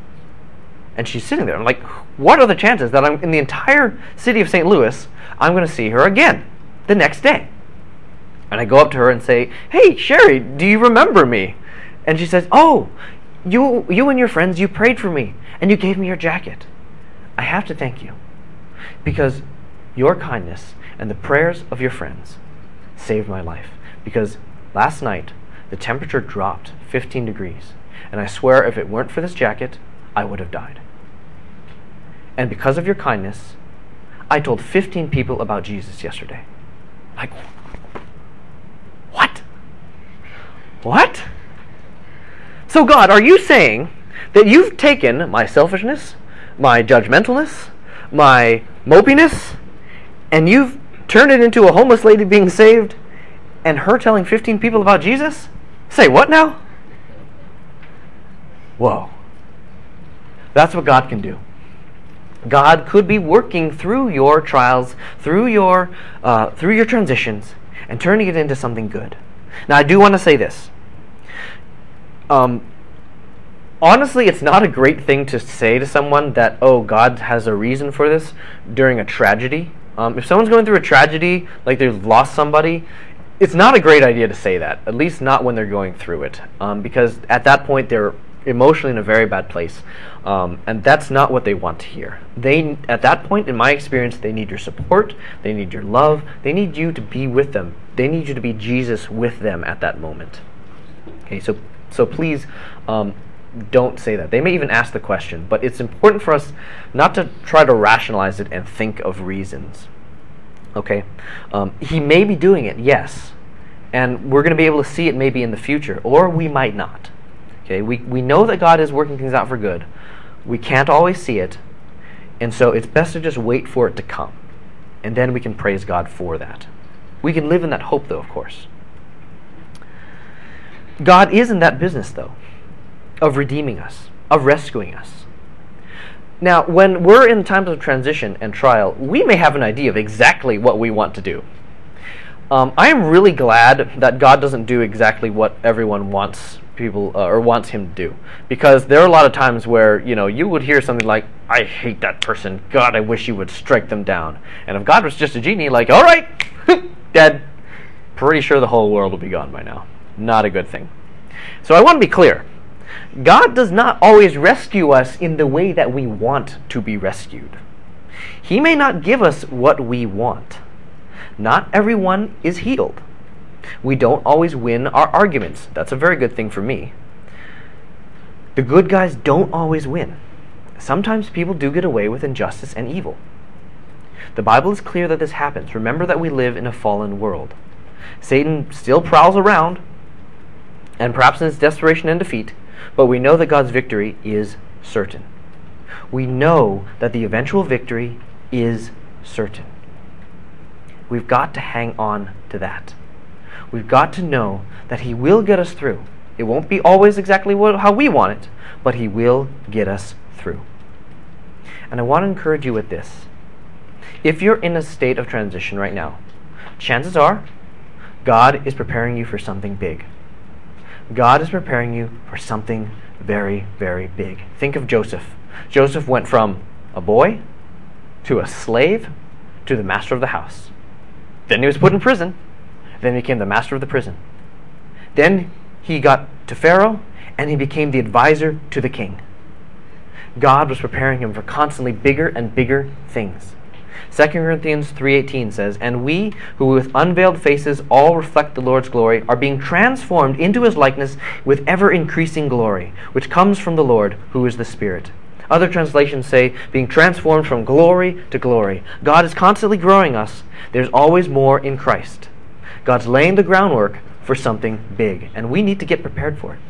And she's sitting there. I'm like, what are the chances that I'm in the entire city of Saint Louis, I'm going to see her again the next day? And I go up to her and say, hey, Sherry, do you remember me? And she says, oh, you, you and your friends, you prayed for me, and you gave me your jacket. I have to thank you, because your kindness and the prayers of your friends saved my life. Because last night, the temperature dropped fifteen degrees, and I swear if it weren't for this jacket, I would have died. And because of your kindness, I told fifteen people about Jesus yesterday. Like, what? What? So God, are you saying that you've taken my selfishness, my judgmentalness, my mopiness, and you've turned it into a homeless lady being saved and her telling fifteen people about Jesus? Say what now? Whoa. That's what God can do. God could be working through your trials, through your uh, through your transitions, and turning it into something good. Now, I do want to say this. Um, honestly, it's not a great thing to say to someone that, oh, God has a reason for this during a tragedy. Um, if someone's going through a tragedy, like they've lost somebody, it's not a great idea to say that, at least not when they're going through it, um, because at that point they're emotionally in a very bad place, um, and that's not what they want to hear. They, at that point, in my experience, they need your support, they need your love, they need you to be with them, they need you to be Jesus with them at that moment. Okay, so so please, um, don't say that. They may even ask the question, but it's important for us not to try to rationalize it and think of reasons. Okay? Um, he may be doing it, yes, and we're going to be able to see it maybe in the future, or we might not. Okay? We, we know that God is working things out for good. We can't always see it, and so it's best to just wait for it to come, and then we can praise God for that. We can live in that hope, though, of course. God is in that business, though, of redeeming us, of rescuing us. Now, when we're in times of transition and trial, we may have an idea of exactly what we want to do. Um, I am really glad that God doesn't do exactly what everyone wants people uh, or wants him to do, because there are a lot of times where, you know, you would hear something like, "I hate that person. God, I wish you would strike them down." And if God was just a genie, like, "All right, dead," pretty sure the whole world will be gone by now. Not a good thing. So I want to be clear. God does not always rescue us in the way that we want to be rescued. He may not give us what we want. Not everyone is healed. We don't always win our arguments. That's a very good thing for me. The good guys don't always win. Sometimes people do get away with injustice and evil. The Bible is clear that this happens. Remember that we live in a fallen world. Satan still prowls around, and perhaps in his desperation and defeat, but we know that God's victory is certain. We know that the eventual victory is certain. We've got to hang on to that. We've got to know that he will get us through. It won't be always exactly what, how we want it, but he will get us through. And I want to encourage you with this. If you're in a state of transition right now, chances are God is preparing you for something big. God is preparing you for something very, very big. Think of Joseph. Joseph went from a boy to a slave to the master of the house. Then he was put in prison. Then he became the master of the prison. Then he got to Pharaoh, and he became the advisor to the king. God was preparing him for constantly bigger and bigger things. Second Corinthians three eighteen says, "And we, who with unveiled faces all reflect the Lord's glory, are being transformed into his likeness with ever-increasing glory, which comes from the Lord, who is the Spirit." Other translations say, being transformed from glory to glory. God is constantly growing us. There's always more in Christ. God's laying the groundwork for something big, and we need to get prepared for it.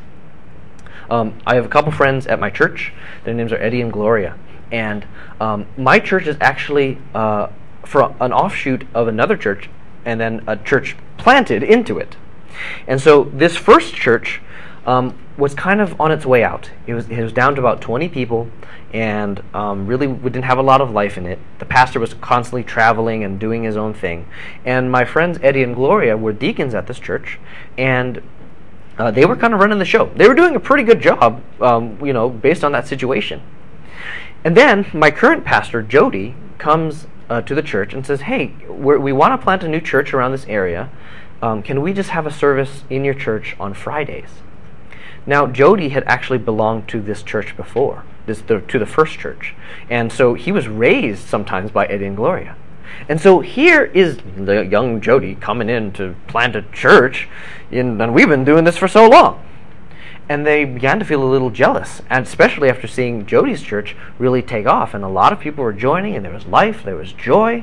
Um, I have a couple friends at my church. Their names are Eddie and Gloria. And um, my church is actually uh, for an offshoot of another church, and then a church planted into it. And so this first church um, was kind of on its way out. It was, it was down to about twenty people, and um, really we didn't have a lot of life in it. The pastor was constantly traveling and doing his own thing. And my friends Eddie and Gloria were deacons at this church, and uh, they were kind of running the show. They were doing a pretty good job, um, you know, based on that situation. And then my current pastor, Jody, comes uh, to the church and says, "Hey, we're, we want to plant a new church around this area. Um, can we just have a service in your church on Fridays?" Now, Jody had actually belonged to this church before, this the, to the first church. And so he was raised sometimes by Eddie and Gloria. And so here is the young Jody coming in to plant a church, in, and we've been doing this for so long. And they began to feel a little jealous, and especially after seeing Jody's church really take off, and a lot of people were joining, and there was life, there was joy.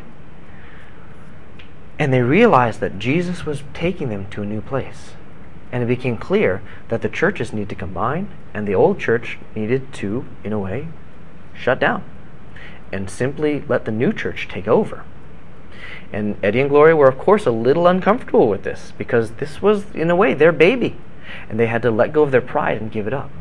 And they realized that Jesus was taking them to a new place. And it became clear that the churches need to combine, and the old church needed to, in a way, shut down and simply let the new church take over. And Eddie and Gloria were, of course, a little uncomfortable with this, because this was, in a way, their baby. And they had to let go of their pride and give it up.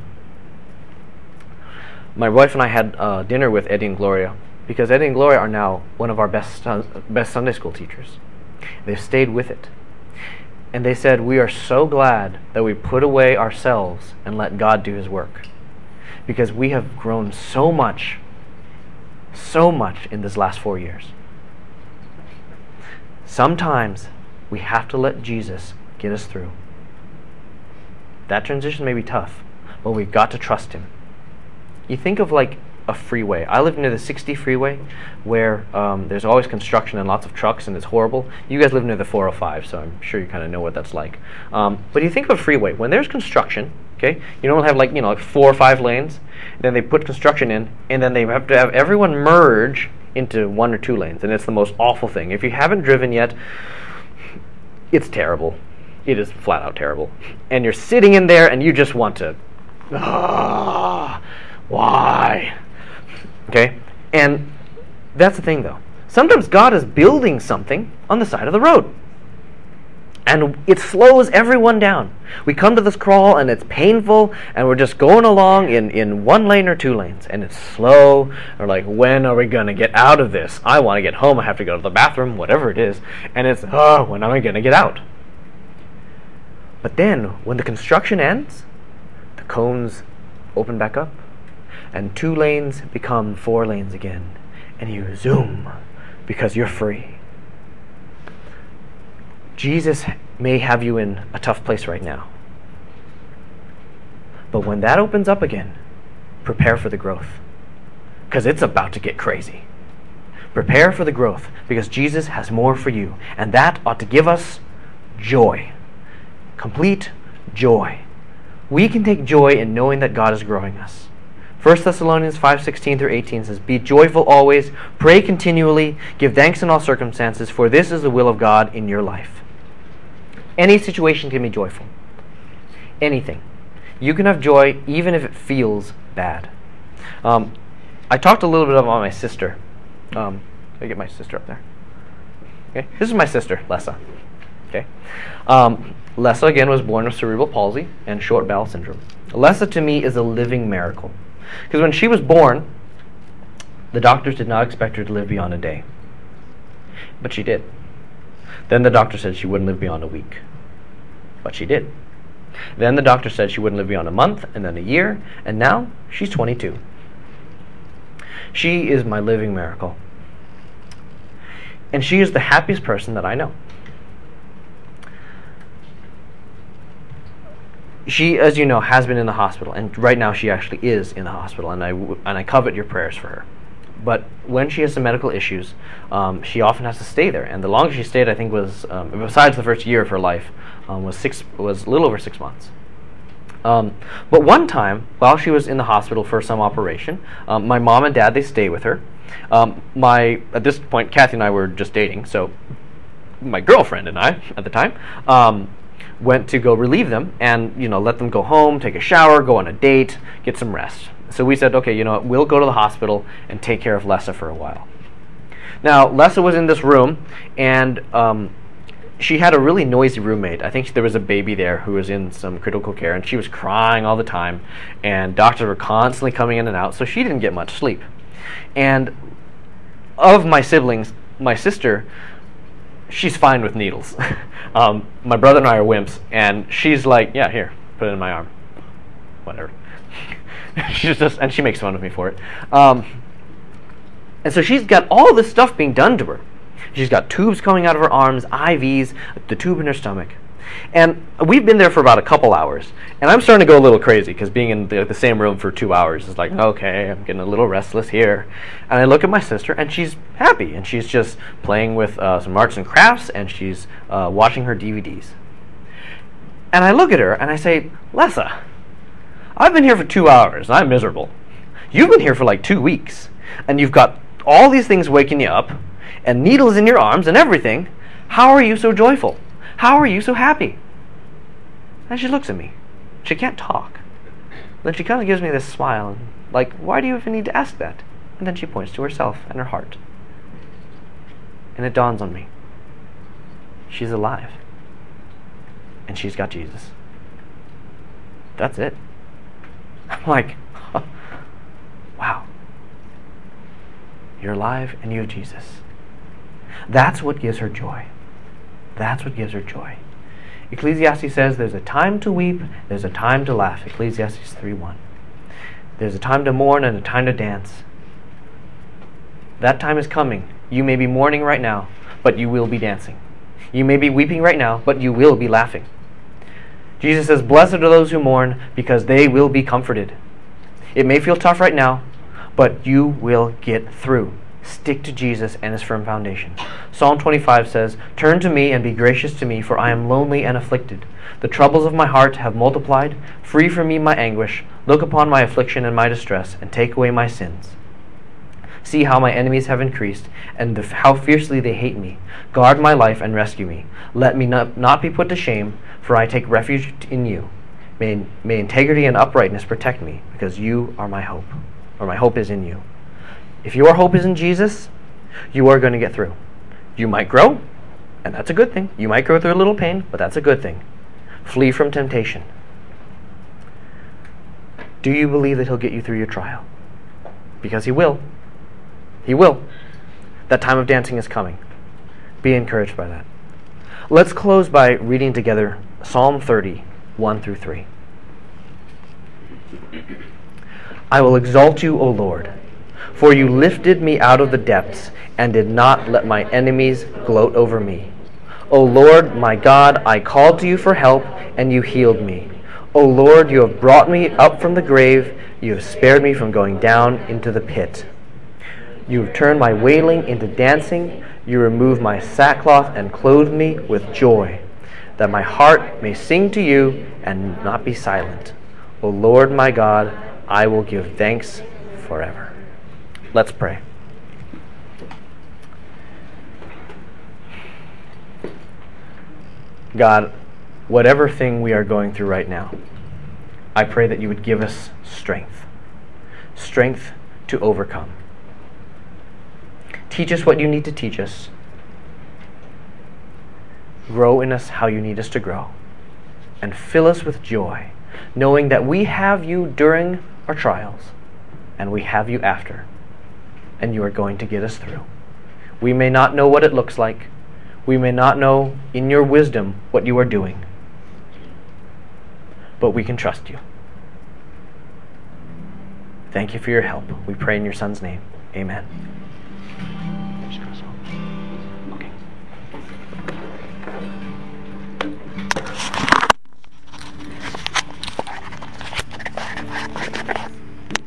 My wife and I had uh, dinner with Eddie and Gloria, because Eddie and Gloria are now one of our best, uh, best Sunday school teachers. They've stayed with it. And they said, "We are so glad that we put away ourselves and let God do his work, because we have grown so much, so much in this last four years. Sometimes we have to let Jesus get us through. That transition may be tough, but we've got to trust him." You think of like a freeway. I live near the sixty freeway, where um, there's always construction and lots of trucks, and it's horrible. You guys live near the four oh five, so I'm sure you kind of know what that's like. Um, but you think of a freeway. When there's construction, Okay, you normally have like you know like four or five lanes. Then they put construction in, and then they have to have everyone merge into one or two lanes, and it's the most awful thing. If you haven't driven yet, it's terrible. It is flat out terrible. And you're sitting in there, and you just want to, ah, why? Okay, and that's the thing, though. Sometimes God is building something on the side of the road, and it slows everyone down. We come to this crawl, and it's painful, and we're just going along in, in one lane or two lanes, and it's slow. We're like, when are we going to get out of this? I want to get home. I have to go to the bathroom, whatever it is. And it's, oh, when am I going to get out? But then, when the construction ends, the cones open back up, and two lanes become four lanes again, and you zoom because you're free. Jesus may have you in a tough place right now. But when that opens up again, prepare for the growth, because it's about to get crazy. Prepare for the growth, because Jesus has more for you, and that ought to give us joy. Complete joy. We can take joy in knowing that God is growing us. First Thessalonians five sixteen through eighteen says, "Be joyful always, pray continually, give thanks in all circumstances, for this is the will of God in your life." Any situation can be joyful. Anything. You can have joy even if it feels bad. Um, I talked a little bit about my sister. Um, let me get my sister up there. Okay, this is my sister, Lessa. Okay, um, Lessa again was born with cerebral palsy and short bowel syndrome. Lessa to me is a living miracle, because when she was born, the doctors did not expect her to live beyond a day, but she did. Then the doctor said she wouldn't live beyond a week, but she did. Then the doctor said she wouldn't live beyond a month, and then a year, and now she's twenty-two. She is my living miracle. And she is the happiest person that I know. She, as you know, has been in the hospital, and right now she actually is in the hospital, and I, and I covet your prayers for her. But when she has some medical issues, um, she often has to stay there. And the longest she stayed, I think, was um, besides the first year of her life, um, was six was a little over six months. Um, but one time, while she was in the hospital for some operation, um, my mom and dad, they stayed with her. Um, my at this point, Kathy and I were just dating, so my girlfriend and I at the time um, went to go relieve them, and you know, let them go home, take a shower, go on a date, get some rest. So we said, okay, you know what, we'll go to the hospital and take care of Lessa for a while. Now, Lessa was in this room, and um, she had a really noisy roommate. I think there was a baby there who was in some critical care, and she was crying all the time, and doctors were constantly coming in and out, so she didn't get much sleep. And of my siblings, my sister, she's fine with needles. um, my brother and I are wimps, and she's like, yeah, here, put it in my arm. Whatever. She's just, and she makes fun of me for it. Um, and so she's got all this stuff being done to her. She's got tubes coming out of her arms, I Vs, the tube in her stomach. And we've been there for about a couple hours. And I'm starting to go a little crazy, because being in the, the same room for two hours is like, okay, I'm getting a little restless here. And I look at my sister, and she's happy. And she's just playing with uh, some arts and crafts, and she's uh, watching her D V Ds. And I look at her, and I say, Lessa, I've been here for two hours, and I'm miserable. You've been here for like two weeks, and you've got all these things waking you up, and needles in your arms and everything. How are you so joyful? How are you so happy? And she looks at me. She can't talk. Then she kind of gives me this smile, and like, why do you even need to ask that? And then she points to herself and her heart. And it dawns on me. She's alive. And she's got Jesus. That's it. I'm like, huh, wow. You're alive and you have Jesus. That's what gives her joy. That's what gives her joy. Ecclesiastes says there's a time to weep, there's a time to laugh. Ecclesiastes three one. There's a time to mourn and a time to dance. That time is coming. You may be mourning right now, but you will be dancing. You may be weeping right now, but you will be laughing. Jesus says, blessed are those who mourn, because they will be comforted. It may feel tough right now, but you will get through. Stick to Jesus and his firm foundation. Psalm twenty-five says, "Turn to me and be gracious to me, for I am lonely and afflicted. The troubles of my heart have multiplied. Free from me my anguish. Look upon my affliction and my distress, and take away my sins. See how my enemies have increased, and the, how fiercely they hate me. Guard my life and rescue me. Let me not, not be put to shame, for I take refuge in you. May, may integrity and uprightness protect me, because you are my hope, or my hope is in you." If your hope is in Jesus, you are going to get through. You might grow, and that's a good thing. You might go through a little pain, but that's a good thing. Flee from temptation. Do you believe that he'll get you through your trial? Because he will. He will. That time of dancing is coming. Be encouraged by that. Let's close by reading together Psalm thirty, one through three. "I will exalt you, O Lord, for you lifted me out of the depths and did not let my enemies gloat over me. O Lord, my God, I called to you for help, and you healed me. O Lord, you have brought me up from the grave. You have spared me from going down into the pit. You have turned my wailing into dancing. You removed my sackcloth and clothed me with joy, that my heart may sing to you and not be silent. O Lord, my God, I will give thanks forever." Let's pray. God, whatever thing we are going through right now, I pray that you would give us strength. Strength to overcome. Teach us what you need to teach us. Grow in us how you need us to grow. And fill us with joy, knowing that we have you during our trials, and we have you after. And you are going to get us through. We may not know what it looks like. We may not know in your wisdom what you are doing. But we can trust you. Thank you for your help. We pray in your Son's name. Amen.